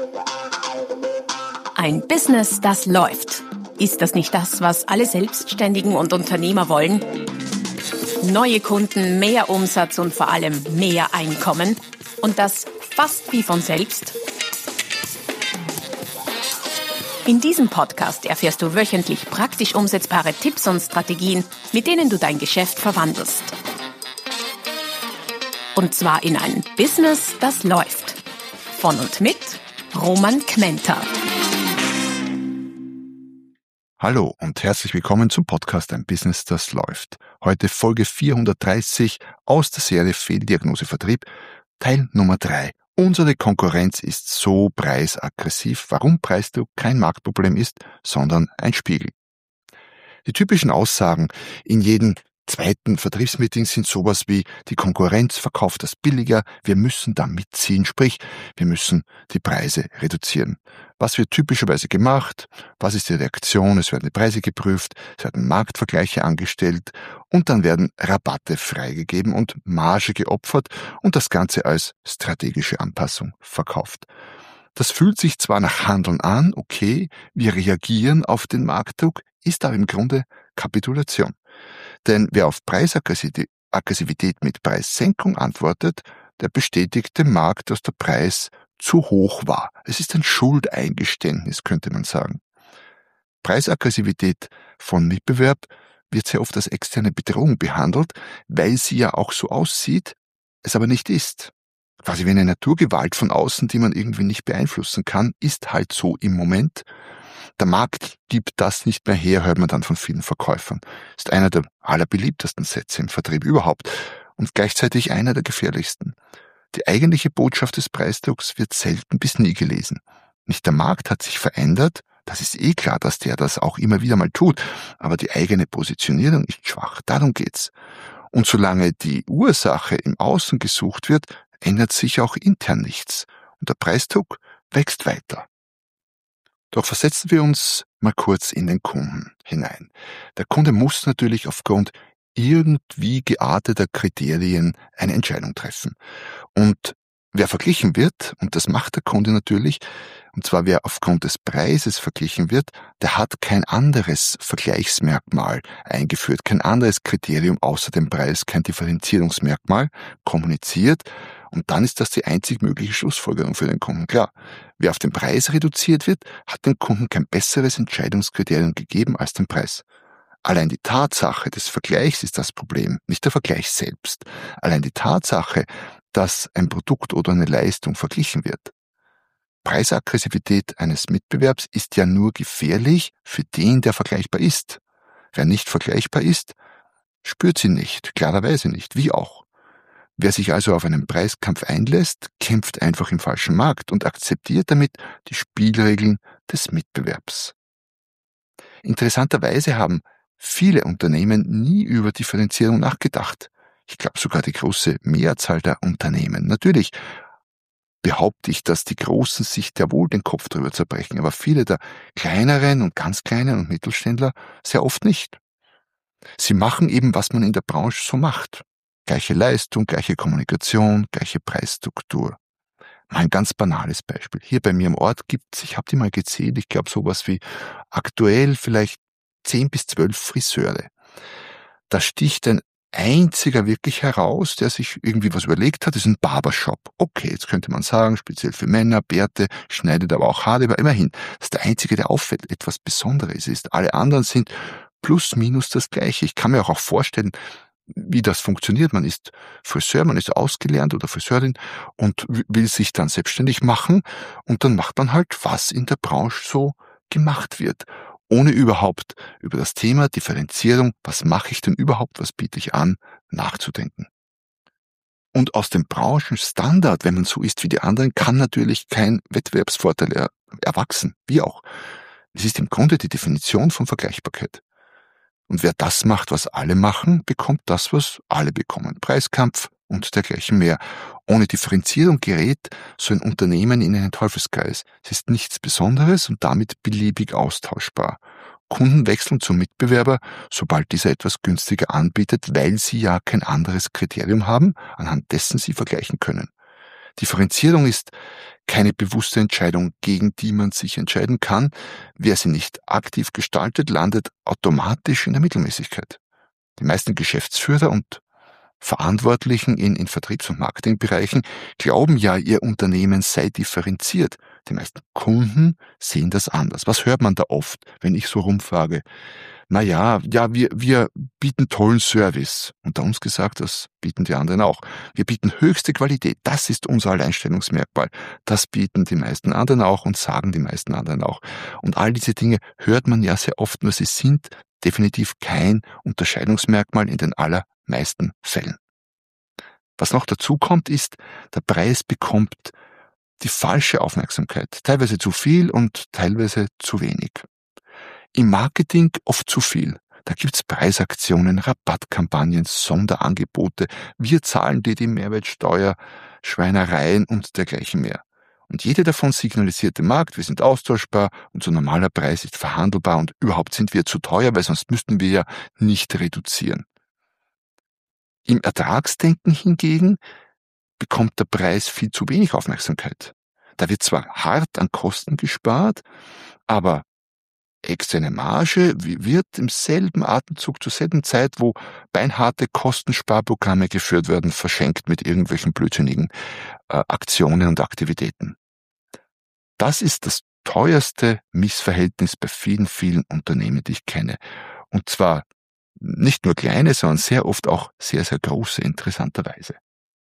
Ein Business, das läuft. Ist das nicht das, was alle Selbstständigen und Unternehmer wollen? Neue Kunden, mehr Umsatz und vor allem mehr Einkommen. Und das fast wie von selbst. In diesem Podcast erfährst du wöchentlich praktisch umsetzbare Tipps und Strategien, mit denen du dein Geschäft verwandelst. Und zwar in ein Business, das läuft. Von und mit Roman Kmenter. Hallo und herzlich willkommen zum Podcast Ein Business, das läuft. Heute Folge 430 aus der Serie Fehldiagnose Vertrieb, Teil Nummer 3. Unsere Konkurrenz ist so preisaggressiv, warum Preisdruck kein Marktproblem ist, sondern ein Spiegel. Die typischen Aussagen in jedem zweiten Vertriebsmeeting sind sowas wie: die Konkurrenz verkauft das billiger, wir müssen da mitziehen, sprich, wir müssen die Preise reduzieren. Was wird typischerweise gemacht? Was ist die Reaktion? Es werden die Preise geprüft, es werden Marktvergleiche angestellt und dann werden Rabatte freigegeben und Marge geopfert und das Ganze als strategische Anpassung verkauft. Das fühlt sich zwar nach Handeln an, okay, wir reagieren auf den Marktdruck, ist aber im Grunde Kapitulation. Denn wer auf Preisaggressivität mit Preissenkung antwortet, der bestätigt dem Markt, dass der Preis zu hoch war. Es ist ein Schuldeingeständnis, könnte man sagen. Preisaggressivität von Mitbewerb wird sehr oft als externe Bedrohung behandelt, weil sie ja auch so aussieht, es aber nicht ist. Quasi wie eine Naturgewalt von außen, die man irgendwie nicht beeinflussen kann, ist halt so im Moment. Der Markt gibt das nicht mehr her, hört man dann von vielen Verkäufern. Ist einer der allerbeliebtesten Sätze im Vertrieb überhaupt und gleichzeitig einer der gefährlichsten. Die eigentliche Botschaft des Preisdrucks wird selten bis nie gelesen. Nicht der Markt hat sich verändert, das ist eh klar, dass der das auch immer wieder mal tut, aber die eigene Positionierung ist schwach, darum geht's. Und solange die Ursache im Außen gesucht wird, ändert sich auch intern nichts und der Preisdruck wächst weiter. Doch versetzen wir uns mal kurz in den Kunden hinein. Der Kunde muss natürlich aufgrund irgendwie gearteter Kriterien eine Entscheidung treffen. Und wer verglichen wird, und das macht der Kunde natürlich, und zwar wer aufgrund des Preises verglichen wird, der hat kein anderes Vergleichsmerkmal eingeführt, kein anderes Kriterium außer dem Preis, kein Differenzierungsmerkmal kommuniziert. Und dann ist das die einzig mögliche Schlussfolgerung für den Kunden. Klar, wer auf den Preis reduziert wird, hat dem Kunden kein besseres Entscheidungskriterium gegeben als den Preis. Allein die Tatsache des Vergleichs ist das Problem, nicht der Vergleich selbst. Allein die Tatsache, dass ein Produkt oder eine Leistung verglichen wird. Preisaggressivität eines Mitbewerbs ist ja nur gefährlich für den, der vergleichbar ist. Wer nicht vergleichbar ist, spürt sie nicht, klarerweise nicht, wie auch. Wer sich also auf einen Preiskampf einlässt, kämpft einfach im falschen Markt und akzeptiert damit die Spielregeln des Mitbewerbs. Interessanterweise haben viele Unternehmen nie über Differenzierung nachgedacht. Ich glaube sogar die große Mehrzahl der Unternehmen. Natürlich behaupte ich, dass die Großen sich ja wohl den Kopf drüber zerbrechen, aber viele der kleineren und ganz kleinen und Mittelständler sehr oft nicht. Sie machen eben, was man in der Branche so macht. Gleiche Leistung, gleiche Kommunikation, gleiche Preisstruktur. Mal ein ganz banales Beispiel. Hier bei mir im Ort gibt's, ich habe die mal gezählt, ich glaube sowas wie aktuell vielleicht 10 bis 12 Friseure. Da sticht ein einziger wirklich heraus, der sich irgendwie was überlegt hat, ist ein Barbershop. Okay, jetzt könnte man sagen, speziell für Männer, Bärte, schneidet aber auch Haare, aber immerhin, das ist der einzige, der auffällt, etwas Besonderes ist. Alle anderen sind plus minus das Gleiche. Ich kann mir auch vorstellen, wie das funktioniert. Man ist Friseur, man ist ausgelernt oder Friseurin und will sich dann selbstständig machen und dann macht man halt, was in der Branche so gemacht wird, ohne überhaupt über das Thema Differenzierung, was mache ich denn überhaupt, was biete ich an, nachzudenken. Und aus dem Branchenstandard, wenn man so ist wie die anderen, kann natürlich kein Wettbewerbsvorteil erwachsen, wie auch. Es ist im Grunde die Definition von Vergleichbarkeit. Und wer das macht, was alle machen, bekommt das, was alle bekommen. Preiskampf und dergleichen mehr. Ohne Differenzierung gerät so ein Unternehmen in einen Teufelskreis. Es ist nichts Besonderes und damit beliebig austauschbar. Kunden wechseln zum Mitbewerber, sobald dieser etwas günstiger anbietet, weil sie ja kein anderes Kriterium haben, anhand dessen sie vergleichen können. Differenzierung ist keine bewusste Entscheidung, gegen die man sich entscheiden kann. Wer sie nicht aktiv gestaltet, landet automatisch in der Mittelmäßigkeit. Die meisten Geschäftsführer und Verantwortlichen in Vertriebs- und Marketingbereichen glauben ja, ihr Unternehmen sei differenziert. Die meisten Kunden sehen das anders. Was hört man da oft, wenn ich so rumfrage? Wir bieten tollen Service. Unter uns gesagt, das bieten die anderen auch. Wir bieten höchste Qualität. Das ist unser Alleinstellungsmerkmal. Das bieten die meisten anderen auch und sagen die meisten anderen auch. Und all diese Dinge hört man ja sehr oft, nur sie sind definitiv kein Unterscheidungsmerkmal in den allermeisten Fällen. Was noch dazu kommt, ist, der Preis bekommt die falsche Aufmerksamkeit. Teilweise zu viel und teilweise zu wenig. Im Marketing oft zu viel. Da gibt's Preisaktionen, Rabattkampagnen, Sonderangebote. Wir zahlen dir die Mehrwertsteuer, Schweinereien und dergleichen mehr. Und jede davon signalisiert dem Markt, wir sind austauschbar, unser normaler Preis ist verhandelbar und überhaupt sind wir zu teuer, weil sonst müssten wir ja nicht reduzieren. Im Ertragsdenken hingegen bekommt der Preis viel zu wenig Aufmerksamkeit. Da wird zwar hart an Kosten gespart, aber externe Marge wird im selben Atemzug zur selben Zeit, wo beinharte Kostensparprogramme geführt werden, verschenkt mit irgendwelchen blödsinnigen Aktionen und Aktivitäten. Das ist das teuerste Missverhältnis bei vielen, vielen Unternehmen, die ich kenne. Und zwar nicht nur kleine, sondern sehr oft auch sehr, sehr große, interessanterweise.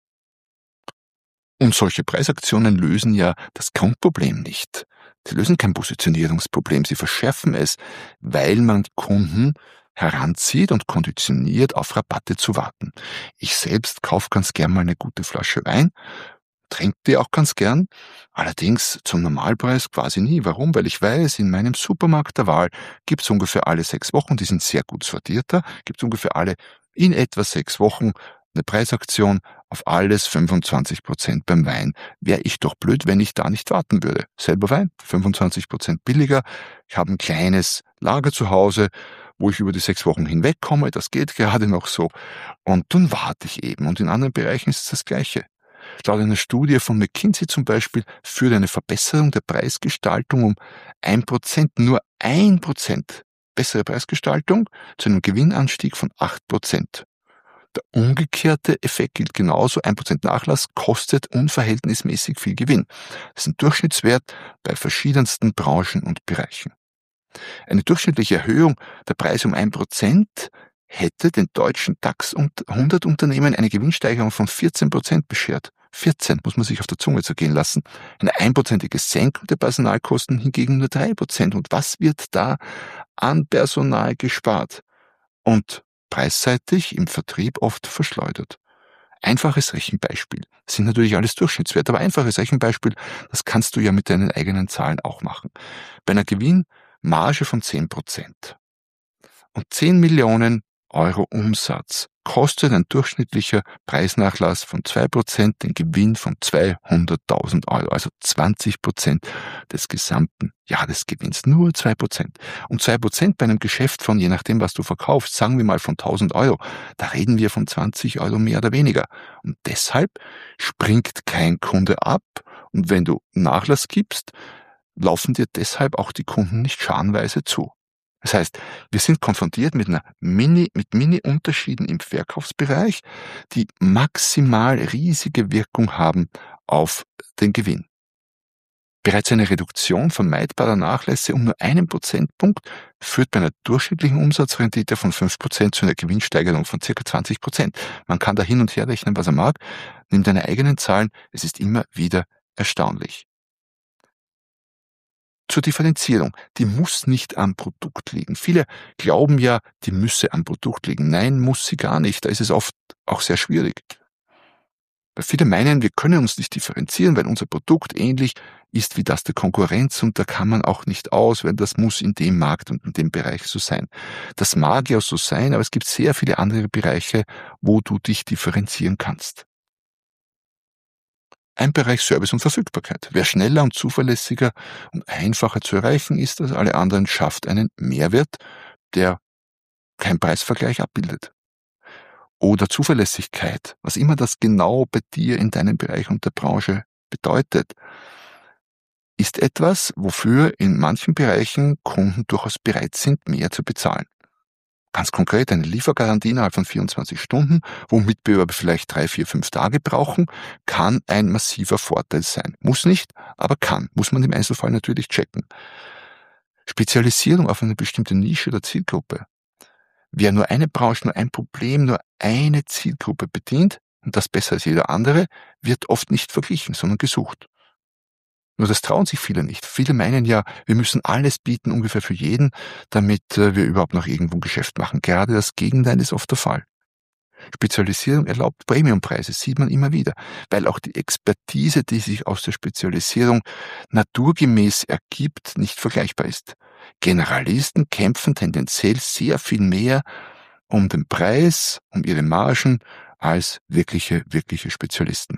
Und solche Preisaktionen lösen ja das Grundproblem nicht. Sie lösen kein Positionierungsproblem, sie verschärfen es, weil man die Kunden heranzieht und konditioniert, auf Rabatte zu warten. Ich selbst kaufe ganz gern mal eine gute Flasche Wein, trinke die auch ganz gern, allerdings zum Normalpreis quasi nie. Warum? Weil ich weiß, in meinem Supermarkt der Wahl gibt es ungefähr alle 6 Wochen, die sind sehr gut sortierter, gibt es ungefähr alle in etwa 6 Wochen eine Preisaktion auf alles 25% beim Wein. Wäre ich doch blöd, wenn ich da nicht warten würde. Selber Wein, 25% billiger. Ich habe ein kleines Lager zu Hause, wo ich über die 6 Wochen hinwegkomme. Das geht gerade noch so. Und dann warte ich eben. Und in anderen Bereichen ist es das Gleiche. Laut einer Studie von McKinsey zum Beispiel führt eine Verbesserung der Preisgestaltung um 1%, nur 1% bessere Preisgestaltung zu einem Gewinnanstieg von 8%. Der umgekehrte Effekt gilt genauso. 1% Nachlass kostet unverhältnismäßig viel Gewinn. Das ist ein Durchschnittswert bei verschiedensten Branchen und Bereichen. Eine durchschnittliche Erhöhung der Preise um 1% hätte den deutschen DAX 100 Unternehmen eine Gewinnsteigerung von 14% beschert. 14 muss man sich auf der Zunge zergehen lassen. Eine 1%ige Senkung der Personalkosten hingegen nur 3%. Und was wird da an Personal gespart? Und preisseitig im Vertrieb oft verschleudert. Einfaches Rechenbeispiel. Das sind natürlich alles Durchschnittswerte, aber einfaches Rechenbeispiel, das kannst du ja mit deinen eigenen Zahlen auch machen. Bei einer Gewinnmarge von 10% und 10 Millionen Euro Umsatz kostet ein durchschnittlicher Preisnachlass von 2% den Gewinn von 200.000 Euro, also 20% des gesamten Jahresgewinns, nur 2%. Und 2% bei einem Geschäft von, je nachdem was du verkaufst, sagen wir mal von 1.000 Euro, da reden wir von 20 Euro mehr oder weniger. Und deshalb springt kein Kunde ab. Und wenn du Nachlass gibst, laufen dir deshalb auch die Kunden nicht scharenweise zu. Das heißt, wir sind konfrontiert mit Mini-Unterschieden im Verkaufsbereich, die maximal riesige Wirkung haben auf den Gewinn. Bereits eine Reduktion vermeidbarer Nachlässe um nur 1 Prozentpunkt führt bei einer durchschnittlichen Umsatzrendite von 5% zu einer Gewinnsteigerung von ca. 20%. Man kann da hin und her rechnen, was er mag. Nimm deine eigenen Zahlen, es ist immer wieder erstaunlich. Zur Differenzierung, die muss nicht am Produkt liegen. Viele glauben ja, die müsse am Produkt liegen. Nein, muss sie gar nicht. Da ist es oft auch sehr schwierig. Weil viele meinen, wir können uns nicht differenzieren, weil unser Produkt ähnlich ist wie das der Konkurrenz und da kann man auch nicht aus, weil das muss in dem Markt und in dem Bereich so sein. Das mag ja so sein, aber es gibt sehr viele andere Bereiche, wo du dich differenzieren kannst. Ein Bereich Service und Verfügbarkeit. Wer schneller und zuverlässiger und einfacher zu erreichen ist als alle anderen, schafft einen Mehrwert, der kein Preisvergleich abbildet. oder Zuverlässigkeit, was immer das genau bei dir in deinem Bereich und der Branche bedeutet, ist etwas, wofür in manchen Bereichen Kunden durchaus bereit sind, mehr zu bezahlen. Ganz konkret eine Liefergarantie innerhalb von 24 Stunden, wo Mitbewerber vielleicht 3, 4, 5 Tage brauchen, kann ein massiver Vorteil sein. Muss nicht, aber kann. Muss man im Einzelfall natürlich checken. Spezialisierung auf eine bestimmte Nische oder Zielgruppe. Wer nur eine Branche, nur ein Problem, nur eine Zielgruppe bedient, und das besser als jeder andere, wird oft nicht verglichen, sondern gesucht. Nur das trauen sich viele nicht. Viele meinen ja, wir müssen alles bieten, ungefähr für jeden, damit wir überhaupt noch irgendwo ein Geschäft machen. Gerade das Gegenteil ist oft der Fall. Spezialisierung erlaubt Premiumpreise, sieht man immer wieder, weil auch die Expertise, die sich aus der Spezialisierung naturgemäß ergibt, nicht vergleichbar ist. Generalisten kämpfen tendenziell sehr viel mehr um den Preis, um ihre Margen, als wirkliche Spezialisten.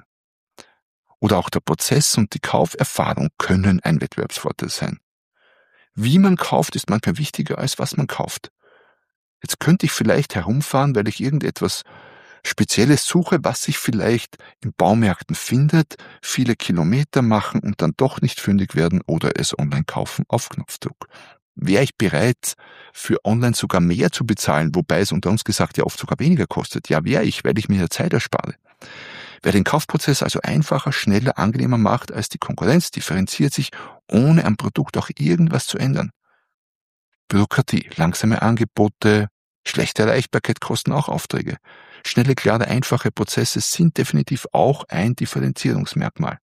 Oder auch der Prozess und die Kauferfahrung können ein Wettbewerbsvorteil sein. Wie man kauft, ist manchmal wichtiger, als was man kauft. Jetzt könnte ich vielleicht herumfahren, weil ich irgendetwas Spezielles suche, was sich vielleicht in Baumärkten findet, viele Kilometer machen und dann doch nicht fündig werden oder es online kaufen auf Knopfdruck. Wäre ich bereit, für online sogar mehr zu bezahlen, wobei es unter uns gesagt ja oft sogar weniger kostet? Ja, wäre ich, weil ich mir ja Zeit erspare. Wer den Kaufprozess also einfacher, schneller, angenehmer macht als die Konkurrenz, differenziert sich, ohne am Produkt auch irgendwas zu ändern. Bürokratie, langsame Angebote, schlechte Erreichbarkeit kosten auch Aufträge. Schnelle, klare, einfache Prozesse sind definitiv auch ein Differenzierungsmerkmal.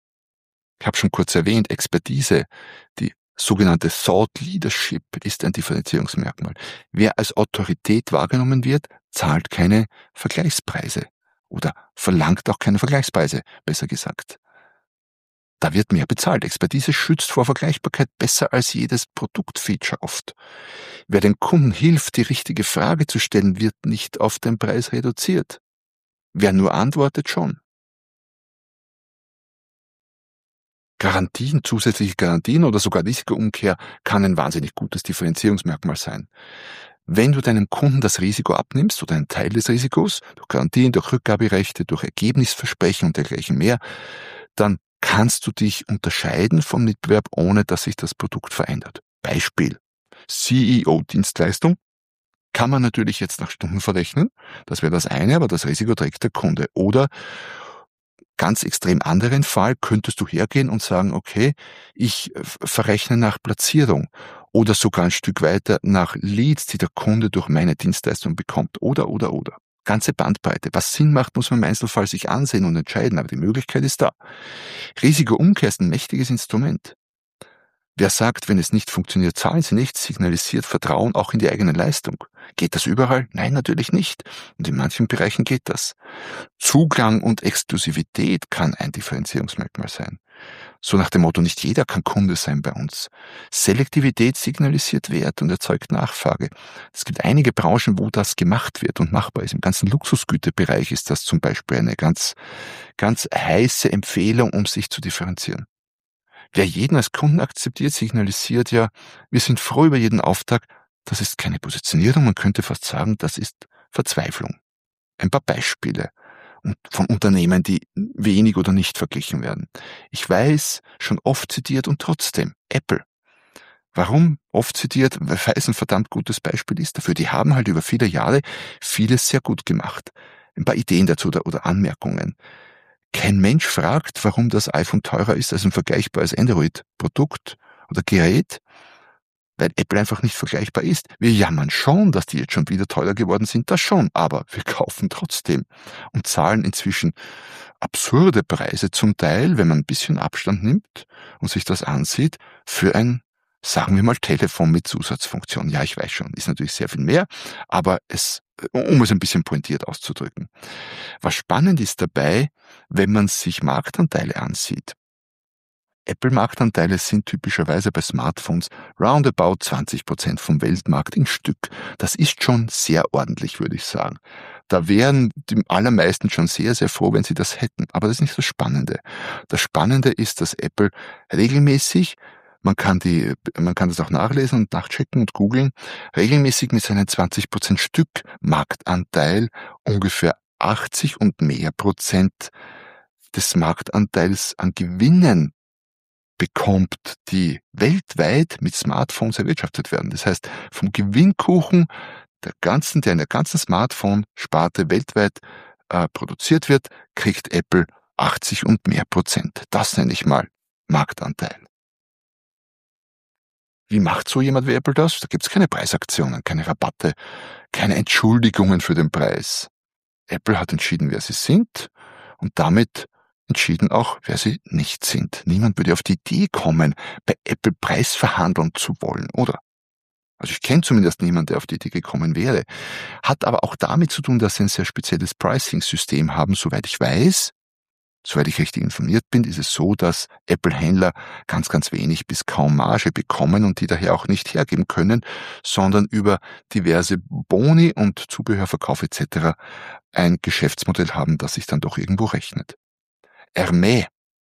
Ich habe schon kurz erwähnt, Expertise, die sogenannte Thought Leadership ist ein Differenzierungsmerkmal. Wer als Autorität wahrgenommen wird, zahlt keine Vergleichspreise. Oder verlangt auch keine Vergleichspreise, besser gesagt. Da wird mehr bezahlt. Expertise schützt vor Vergleichbarkeit besser als jedes Produktfeature oft. Wer den Kunden hilft, die richtige Frage zu stellen, wird nicht auf den Preis reduziert. Wer nur antwortet, schon. Garantien, zusätzliche Garantien oder sogar Risikoumkehr kann ein wahnsinnig gutes Differenzierungsmerkmal sein. Wenn du deinem Kunden das Risiko abnimmst oder einen Teil des Risikos, durch Garantien, durch Rückgaberechte, durch Ergebnisversprechen und dergleichen mehr, dann kannst du dich unterscheiden vom Mitbewerb, ohne dass sich das Produkt verändert. Beispiel: CEO-Dienstleistung kann man natürlich jetzt nach Stunden verrechnen, das wäre das eine, aber das Risiko trägt der Kunde. Oder ganz extrem anderen Fall könntest du hergehen und sagen, okay, ich verrechne nach Platzierung oder sogar ein Stück weiter nach Leads, die der Kunde durch meine Dienstleistung bekommt. Oder. Ganze Bandbreite. Was Sinn macht, muss man im Einzelfall sich ansehen und entscheiden, aber die Möglichkeit ist da. Risikoumkehr ist ein mächtiges Instrument. Wer sagt, wenn es nicht funktioniert, zahlen Sie nicht, signalisiert Vertrauen auch in die eigene Leistung. Geht das überall? Nein, natürlich nicht. Und in manchen Bereichen geht das. Zugang und Exklusivität kann ein Differenzierungsmerkmal sein. So nach dem Motto, nicht jeder kann Kunde sein bei uns. Selektivität signalisiert Wert und erzeugt Nachfrage. Es gibt einige Branchen, wo das gemacht wird und machbar ist. Im ganzen Luxusgüterbereich ist das zum Beispiel eine ganz heiße Empfehlung, um sich zu differenzieren. Wer jeden als Kunden akzeptiert, signalisiert ja, wir sind froh über jeden Auftrag. Das ist keine Positionierung, man könnte fast sagen, das ist Verzweiflung. Ein paar Beispiele von Unternehmen, die wenig oder nicht verglichen werden. Ich weiß, schon oft zitiert und trotzdem Apple. Warum oft zitiert? Weil es ein verdammt gutes Beispiel ist dafür. Die haben halt über viele Jahre vieles sehr gut gemacht. Ein paar Ideen dazu oder Anmerkungen. Kein Mensch fragt, warum das iPhone teurer ist als ein vergleichbares Android-Produkt oder Gerät, weil Apple einfach nicht vergleichbar ist. Wir jammern schon, dass die jetzt schon wieder teurer geworden sind, das schon, aber wir kaufen trotzdem und zahlen inzwischen absurde Preise zum Teil, wenn man ein bisschen Abstand nimmt und sich das ansieht, für ein, sagen wir mal, Telefon mit Zusatzfunktion. Ja, ich weiß schon, ist natürlich sehr viel mehr, aber um es ein bisschen pointiert auszudrücken. Was spannend ist dabei, wenn man sich Marktanteile ansieht. Apple-Marktanteile sind typischerweise bei Smartphones roundabout 20% vom Weltmarkt im Stück. Das ist schon sehr ordentlich, würde ich sagen. Da wären die allermeisten schon sehr, sehr froh, wenn sie das hätten. Aber das ist nicht das Spannende. Das Spannende ist, dass Apple regelmäßig Man kann das auch nachlesen und nachchecken und googeln, regelmäßig mit seinen 20% Stückmarktanteil ungefähr 80 und mehr Prozent des Marktanteils an Gewinnen bekommt, die weltweit mit Smartphones erwirtschaftet werden. Das heißt, vom Gewinnkuchen der in der ganzen Smartphone-Sparte weltweit produziert wird, kriegt Apple 80 und mehr Prozent. Das nenne ich mal Marktanteil. Wie macht so jemand wie Apple das? Da gibt's keine Preisaktionen, keine Rabatte, keine Entschuldigungen für den Preis. Apple hat entschieden, wer sie sind und damit entschieden auch, wer sie nicht sind. Niemand würde auf die Idee kommen, bei Apple Preis verhandeln zu wollen, oder? Also ich kenne zumindest niemanden, der auf die Idee gekommen wäre. Hat aber auch damit zu tun, dass sie ein sehr spezielles Pricing-System haben. Soweit ich weiß, soweit ich richtig informiert bin, ist es so, dass Apple-Händler ganz, ganz wenig bis kaum Marge bekommen und die daher auch nicht hergeben können, sondern über diverse Boni und Zubehörverkauf etc. ein Geschäftsmodell haben, das sich dann doch irgendwo rechnet. Hermès,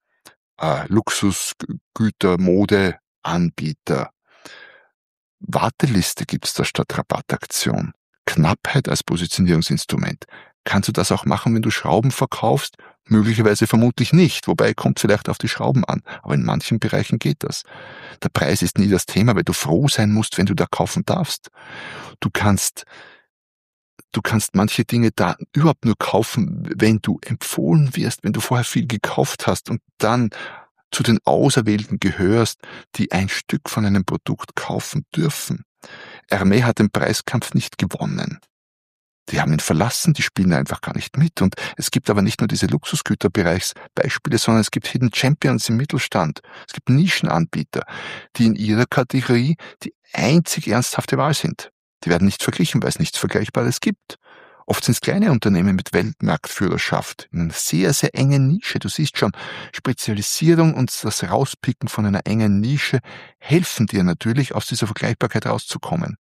Luxusgüter, Modeanbieter. Warteliste gibt's da statt Rabattaktion. Knappheit als Positionierungsinstrument. Kannst du das auch machen, wenn du Schrauben verkaufst? Möglicherweise vermutlich nicht, wobei kommt vielleicht auf die Schrauben an. Aber in manchen Bereichen geht das. Der Preis ist nie das Thema, weil du froh sein musst, wenn du da kaufen darfst. Du kannst manche Dinge da überhaupt nur kaufen, wenn du empfohlen wirst, wenn du vorher viel gekauft hast und dann zu den Auserwählten gehörst, die ein Stück von einem Produkt kaufen dürfen. Hermès hat den Preiskampf nicht gewonnen. Die haben ihn verlassen, die spielen einfach gar nicht mit. Und es gibt aber nicht nur diese Luxusgüterbereichsbeispiele, sondern es gibt Hidden Champions im Mittelstand. Es gibt Nischenanbieter, die in ihrer Kategorie die einzig ernsthafte Wahl sind. Die werden nicht verglichen, weil es nichts Vergleichbares gibt. Oft sind es kleine Unternehmen mit Weltmarktführerschaft in einer sehr, sehr engen Nische. Du siehst schon, Spezialisierung und das Rauspicken von einer engen Nische helfen dir natürlich, aus dieser Vergleichbarkeit rauszukommen.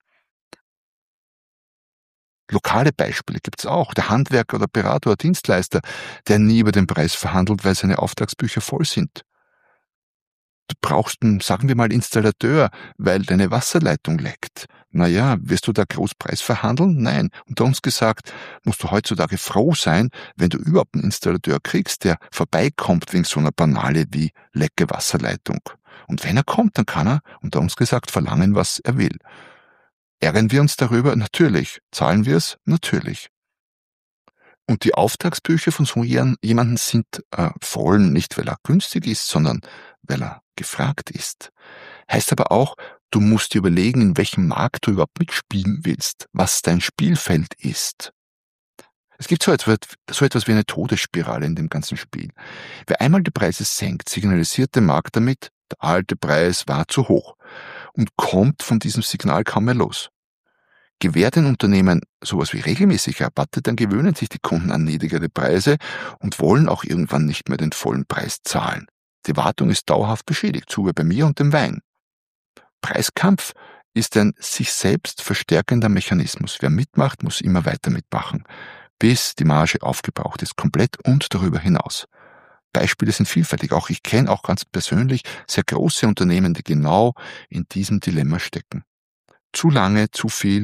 Lokale Beispiele gibt's auch. Der Handwerker oder Berater oder Dienstleister, der nie über den Preis verhandelt, weil seine Auftragsbücher voll sind. Du brauchst einen, sagen wir mal, Installateur, weil deine Wasserleitung leckt. Naja, wirst du da Großpreis verhandeln? Nein. Unter uns gesagt, musst du heutzutage froh sein, wenn du überhaupt einen Installateur kriegst, der vorbeikommt wegen so einer Banale wie lecke Wasserleitung. Und wenn er kommt, dann kann er, unter uns gesagt, verlangen, was er will. Ärgern wir uns darüber? Natürlich. Zahlen wir es? Natürlich. Und die Auftragsbücher von so jemanden sind voll, nicht weil er günstig ist, sondern weil er gefragt ist. Heißt aber auch, du musst dir überlegen, in welchem Markt du überhaupt mitspielen willst, was dein Spielfeld ist. Es gibt so etwas wie eine Todesspirale in dem ganzen Spiel. Wer einmal die Preise senkt, signalisiert der Markt damit, der alte Preis war zu hoch und kommt von diesem Signal kaum mehr los. Gewährt ein Unternehmen sowas wie regelmäßig Rabatte, dann gewöhnen sich die Kunden an niedrigere Preise und wollen auch irgendwann nicht mehr den vollen Preis zahlen. Die Wartung ist dauerhaft beschädigt, so wie bei mir und dem Wein. Preiskampf ist ein sich selbst verstärkender Mechanismus. Wer mitmacht, muss immer weiter mitmachen, bis die Marge aufgebraucht ist, komplett und darüber hinaus. Beispiele sind vielfältig. Auch ich kenne auch ganz persönlich sehr große Unternehmen, die genau in diesem Dilemma stecken. Zu lange, zu viel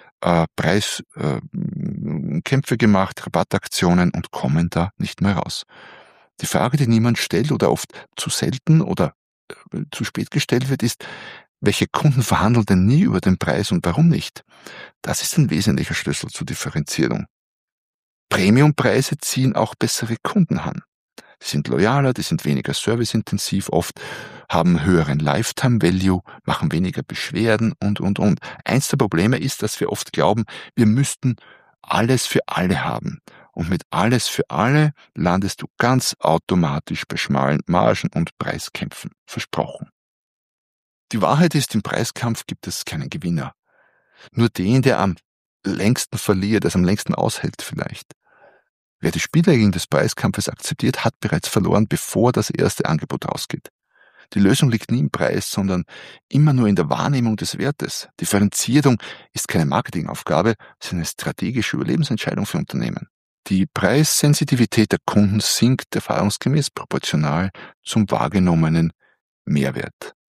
Preiskämpfe gemacht, Rabattaktionen und kommen da nicht mehr raus. Die Frage, die niemand stellt oder oft zu selten oder zu spät gestellt wird, ist, welche Kunden verhandeln denn nie über den Preis und warum nicht? Das ist ein wesentlicher Schlüssel zur Differenzierung. Premiumpreise ziehen auch bessere Kunden an. Die sind loyaler, die sind weniger serviceintensiv oft, haben höheren Lifetime Value, machen weniger Beschwerden und. Eins der Probleme ist, dass wir oft glauben, wir müssten alles für alle haben. Und mit alles für alle landest du ganz automatisch bei schmalen Margen und Preiskämpfen. Versprochen. Die Wahrheit ist, im Preiskampf gibt es keinen Gewinner. Nur den, der am längsten verliert, das am längsten aushält vielleicht. Wer die Spielregeln des Preiskampfes akzeptiert, hat bereits verloren, bevor das erste Angebot rausgeht. Die Lösung liegt nie im Preis, sondern immer nur in der Wahrnehmung des Wertes. Differenzierung ist keine Marketingaufgabe, es ist eine strategische Überlebensentscheidung für Unternehmen. Die Preissensitivität der Kunden sinkt erfahrungsgemäß proportional zum wahrgenommenen Mehrwert.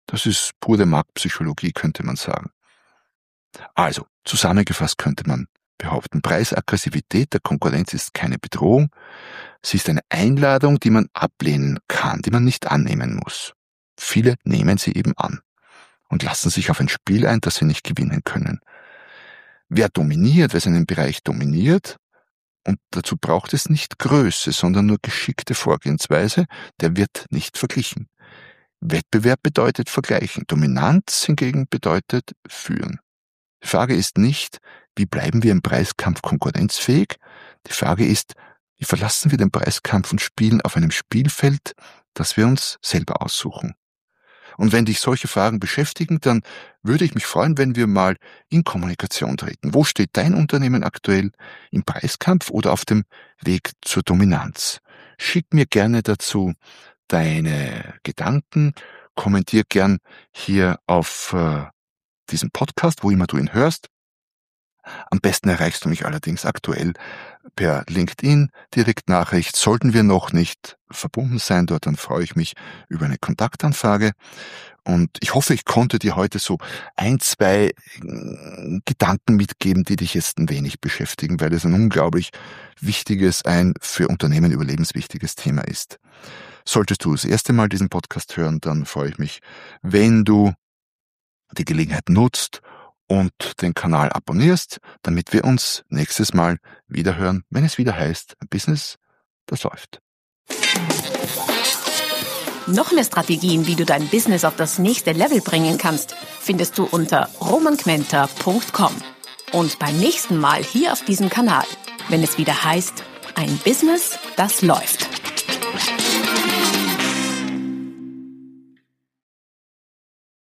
Das ist pure Marktpsychologie, könnte man sagen. Also, zusammengefasst könnte man behaupten, Preisaggressivität der Konkurrenz ist keine Bedrohung. Sie ist eine Einladung, die man ablehnen kann, die man nicht annehmen muss. Viele nehmen sie eben an und lassen sich auf ein Spiel ein, das sie nicht gewinnen können. Wer dominiert, wer seinen Bereich dominiert, und dazu braucht es nicht Größe, sondern nur geschickte Vorgehensweise, der wird nicht verglichen. Wettbewerb bedeutet vergleichen, Dominanz hingegen bedeutet führen. Die Frage ist nicht, wie bleiben wir im Preiskampf konkurrenzfähig? Die Frage ist, wie verlassen wir den Preiskampf und spielen auf einem Spielfeld, das wir uns selber aussuchen? Und wenn dich solche Fragen beschäftigen, dann würde ich mich freuen, wenn wir mal in Kommunikation treten. Wo steht dein Unternehmen aktuell? Im Preiskampf oder auf dem Weg zur Dominanz? Schick mir gerne dazu deine Gedanken, kommentier gern hier auf diesem Podcast, wo immer du ihn hörst. Am besten erreichst du mich allerdings aktuell per LinkedIn, Direktnachricht. Sollten wir noch nicht verbunden sein dort, dann freue ich mich über eine Kontaktanfrage. Und ich hoffe, ich konnte dir heute so 1-2 Gedanken mitgeben, die dich jetzt ein wenig beschäftigen, weil es ein unglaublich wichtiges, ein für Unternehmen überlebenswichtiges Thema ist. Solltest du das erste Mal diesen Podcast hören, dann freue ich mich, wenn du die Gelegenheit nutzt und den Kanal abonnierst, damit wir uns nächstes Mal wieder hören, wenn es wieder heißt, ein Business, das läuft. Noch mehr Strategien, wie du dein Business auf das nächste Level bringen kannst, findest du unter romangmenta.com. Und beim nächsten Mal hier auf diesem Kanal, wenn es wieder heißt, ein Business, das läuft.